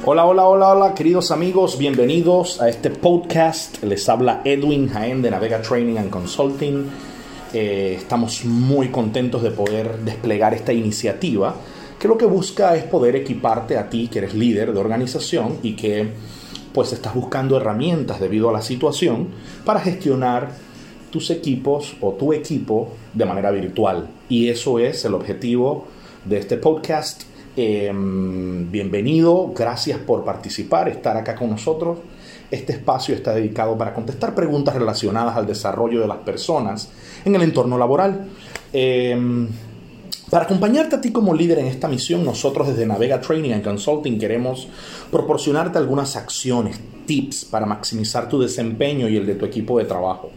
Hola, hola, hola, hola, queridos amigos, bienvenidos a este podcast. Les habla Edwin Jaén de Navega Training and Consulting. Estamos muy contentos de poder desplegar esta iniciativa que lo que busca es poder equiparte a ti, que eres líder de organización y que pues estás buscando herramientas debido a la situación para gestionar tus equipos o tu equipo de manera virtual. Y eso es el objetivo de este podcast. Bienvenido, gracias por participar, estar acá con nosotros. Este espacio está dedicado para contestar preguntas relacionadas al desarrollo de las personas en el entorno laboral. Para acompañarte a ti como líder en esta misión, nosotros desde Navega Training and Consulting queremos proporcionarte algunas acciones, tips para maximizar tu desempeño y el de tu equipo de trabajo.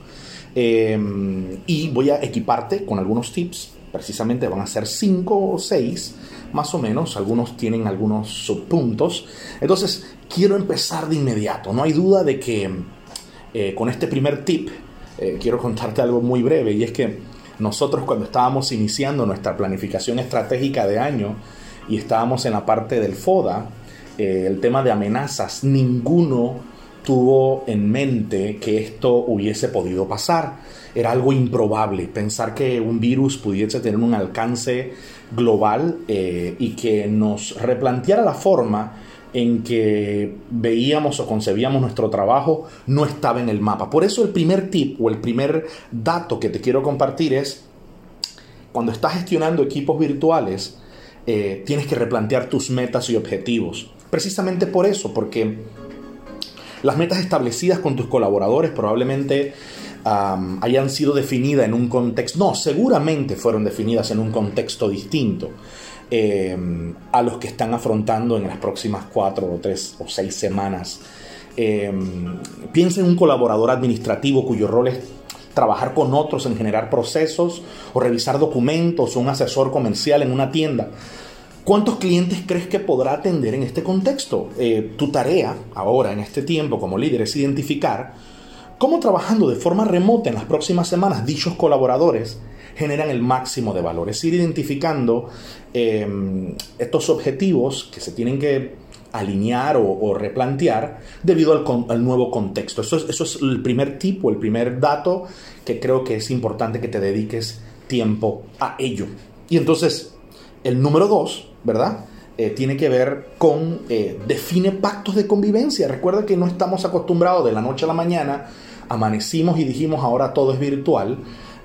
Y voy a equiparte con algunos tips. Precisamente van a ser 5 o 6 más o menos, algunos tienen algunos subpuntos. Entonces quiero empezar de inmediato. No hay duda de que con este primer tip quiero contarte algo muy breve, y es que nosotros cuando estábamos iniciando nuestra planificación estratégica de año y estábamos en la parte del FODA, el tema de amenazas, ninguno tuvo en mente que esto hubiese podido pasar. Era algo improbable pensar que un virus pudiese tener un alcance global y que nos replanteara la forma en que veíamos o concebíamos nuestro trabajo no estaba en el mapa. Por eso el primer tip o el primer dato que te quiero compartir es: cuando estás gestionando equipos virtuales, tienes que replantear tus metas y objetivos. Precisamente por eso, porque las metas establecidas con tus colaboradores probablemente hayan sido definidas en un contexto, no, seguramente fueron definidas en un contexto distinto a los que están afrontando en las próximas 4 o 3 o 6 semanas. Piensa en un colaborador administrativo cuyo rol es trabajar con otros en generar procesos o revisar documentos, o un asesor comercial en una tienda. ¿Cuántos clientes crees que podrá atender en este contexto? Tu tarea ahora, en este tiempo como líder, es identificar cómo, trabajando de forma remota en las próximas semanas, dichos colaboradores generan el máximo de valor. Es ir identificando estos objetivos que se tienen que alinear o replantear debido al nuevo contexto. Eso es el primer tip o el primer dato que creo que es importante que te dediques tiempo a ello. Y entonces, el número 2, ¿verdad? Tiene que ver con define pactos de convivencia. Recuerda que no estamos acostumbrados de la noche a la mañana, amanecimos y dijimos ahora todo es virtual.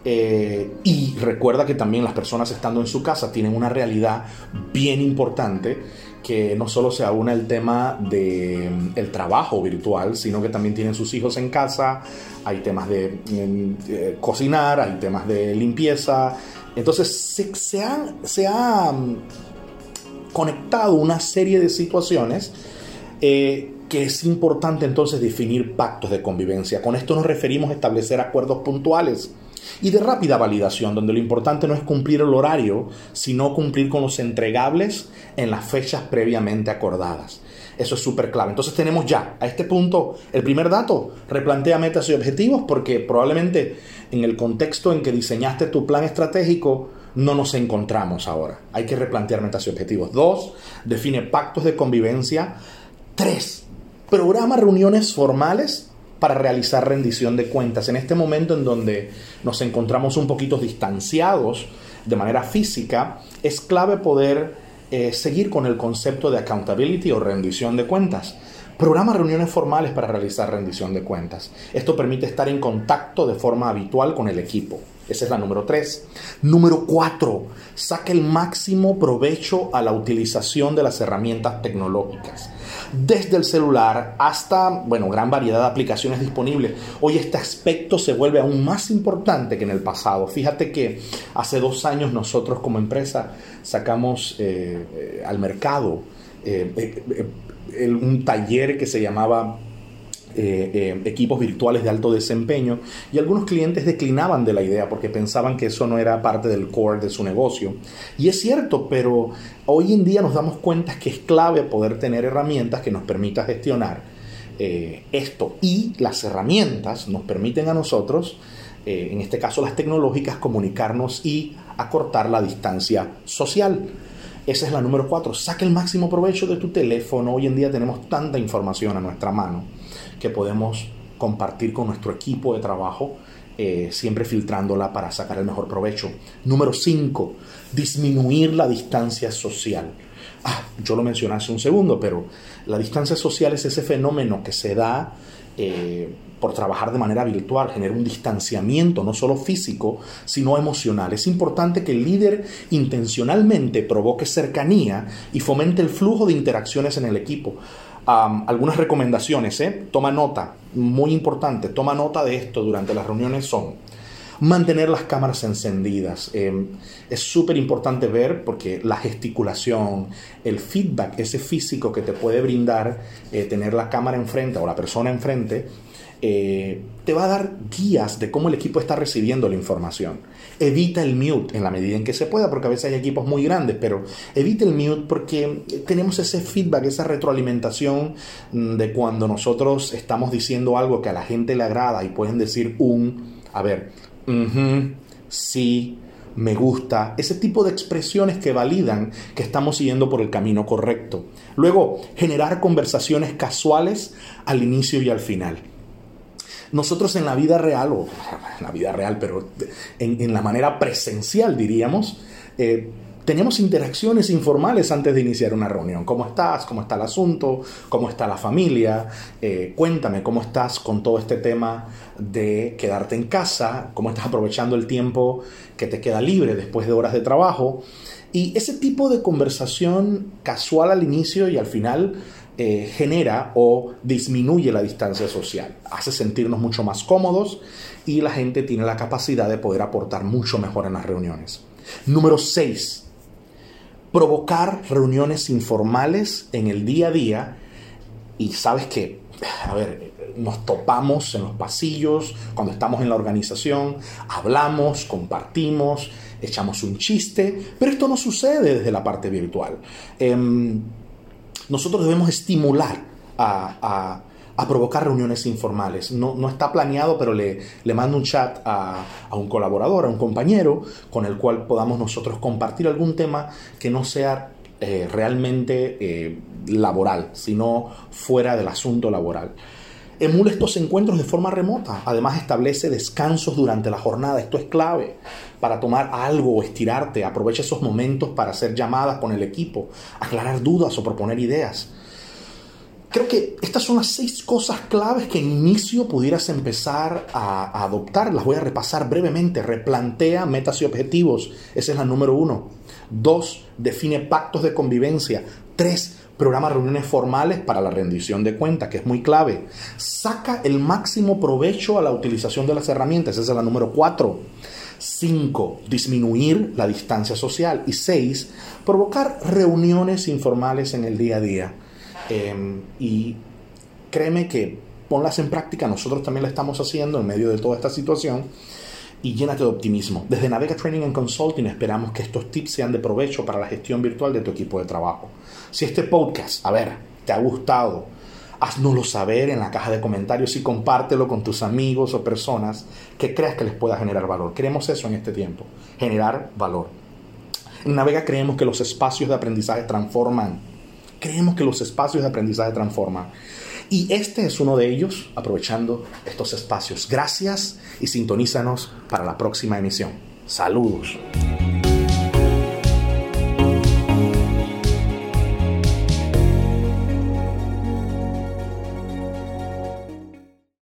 Y recuerda que también las personas estando en su casa tienen una realidad bien importante, que no solo se aúna el tema del trabajo virtual, sino que también tienen sus hijos en casa, hay temas de cocinar, hay temas de limpieza. Entonces se ha conectado una serie de situaciones que es importante entonces definir pactos de convivencia. Con esto nos referimos a establecer acuerdos puntuales y de rápida validación, donde lo importante no es cumplir el horario, sino cumplir con los entregables en las fechas previamente acordadas. Eso es súper clave. Entonces tenemos ya a este punto el primer dato: replantea metas y objetivos, porque probablemente en el contexto en que diseñaste tu plan estratégico no nos encontramos ahora. Hay que replantear metas y objetivos. 2, define pactos de convivencia. 3, programa reuniones formales para realizar rendición de cuentas. En este momento en donde nos encontramos un poquito distanciados de manera física, es clave poder seguir con el concepto de accountability o rendición de cuentas. Programa reuniones formales para realizar rendición de cuentas. Esto permite estar en contacto de forma habitual con el equipo. Esa es la número 3. Número 4, saca el máximo provecho a la utilización de las herramientas tecnológicas. Desde el celular hasta, gran variedad de aplicaciones disponibles. Hoy este aspecto se vuelve aún más importante que en el pasado. Fíjate que hace 2 años nosotros como empresa sacamos al mercado un taller que se llamaba equipos virtuales de alto desempeño, y algunos clientes declinaban de la idea porque pensaban que eso no era parte del core de su negocio. Y es cierto, pero hoy en día nos damos cuenta que es clave poder tener herramientas que nos permitan gestionar esto, y las herramientas nos permiten a nosotros, en este caso las tecnológicas, comunicarnos y acortar la distancia social. Esa es la número 4. Saca el máximo provecho de tu teléfono. Hoy en día tenemos tanta información a nuestra mano que podemos compartir con nuestro equipo de trabajo, siempre filtrándola para sacar el mejor provecho. Número 5, disminuir la distancia social. Yo lo mencioné hace un segundo, pero la distancia social es ese fenómeno que se da por trabajar de manera virtual, genera un distanciamiento no solo físico, sino emocional. Es importante que el líder intencionalmente provoque cercanía y fomente el flujo de interacciones en el equipo. Algunas recomendaciones, toma nota, muy importante, toma nota de esto durante las reuniones son: mantener las cámaras encendidas. Es súper importante ver, porque la gesticulación, el feedback, ese físico que te puede brindar tener la cámara enfrente o la persona enfrente, te va a dar guías de cómo el equipo está recibiendo la información. Evita el mute en la medida en que se pueda, porque a veces hay equipos muy grandes, pero evita el mute porque tenemos ese feedback, esa retroalimentación de cuando nosotros estamos diciendo algo que a la gente le agrada y pueden decir sí, me gusta, ese tipo de expresiones que validan que estamos siguiendo por el camino correcto. Luego, generar conversaciones casuales al inicio y al final. Nosotros en la vida real, pero en la manera presencial diríamos, tenemos interacciones informales antes de iniciar una reunión. ¿Cómo estás? ¿Cómo está el asunto? ¿Cómo está la familia? Cuéntame, ¿cómo estás con todo este tema de quedarte en casa? ¿Cómo estás aprovechando el tiempo que te queda libre después de horas de trabajo? Y ese tipo de conversación casual al inicio y al final genera o disminuye la distancia social, hace sentirnos mucho más cómodos y la gente tiene la capacidad de poder aportar mucho mejor en las reuniones. Número 6, provocar reuniones informales en el día a día. Y sabes que, nos topamos en los pasillos, cuando estamos en la organización, hablamos, compartimos, echamos un chiste, pero esto no sucede desde la parte virtual. Nosotros debemos estimular a provocar reuniones informales. No está planeado, pero le mando un chat a un colaborador, a un compañero, con el cual podamos nosotros compartir algún tema que no sea realmente laboral, sino fuera del asunto laboral. Emula estos encuentros de forma remota. Además, establece descansos durante la jornada. Esto es clave para tomar algo o estirarte. Aprovecha esos momentos para hacer llamadas con el equipo, aclarar dudas o proponer ideas. Creo que estas son las 6 cosas claves que en inicio pudieras empezar a adoptar. Las voy a repasar brevemente. Replantea metas y objetivos. Esa es la número 1. 2. Define pactos de convivencia. 3. Programa reuniones formales para la rendición de cuentas, que es muy clave. Saca el máximo provecho a la utilización de las herramientas. Esa es la número 4. 5. Disminuir la distancia social. Y 6. Provocar reuniones informales en el día a día. Y créeme que ponlas en práctica. Nosotros también la estamos haciendo en medio de toda esta situación. Y llénate de optimismo. Desde Navega Training and Consulting esperamos que estos tips sean de provecho para la gestión virtual de tu equipo de trabajo. Si este podcast, te ha gustado, háznoslo saber en la caja de comentarios y compártelo con tus amigos o personas que creas que les pueda generar valor. Queremos eso en este tiempo, generar valor. En Navega creemos que los espacios de aprendizaje transforman. Y este es uno de ellos, aprovechando estos espacios. Gracias y sintonízanos para la próxima emisión. Saludos.